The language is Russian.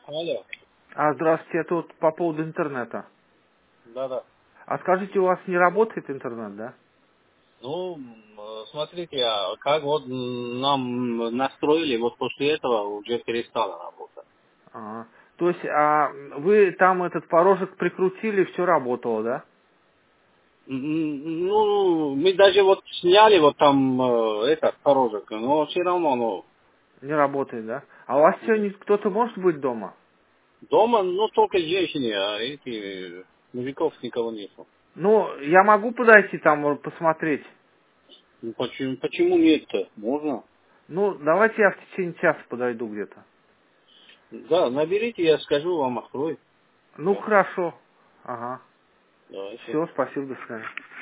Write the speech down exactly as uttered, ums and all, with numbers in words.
Алло. А, здравствуйте, это вот по поводу интернета. Да-да. А скажите, у вас не работает интернет, да? Ну, м, э, смотрите, а как вот нам настроили, вот после этого уже перестала работать. Ага. То есть, а вы там этот порожек прикрутили, все работало, да? М, Ну, мы даже вот сняли вот там э, этот порожек, но все равно, ну, Не работает, да? А у вас сегодня кто-то может быть дома? дома, ну, только женщины, а эти мужиков никого нету. Ну, я могу подойти там может, посмотреть. Ну, почему, почему нет-то? Можно? Ну, давайте я в течение часа подойду где-то. Да, наберите, я скажу вам, открой. Ну, хорошо. Ага. Давайте. Все, спасибо, до свидания.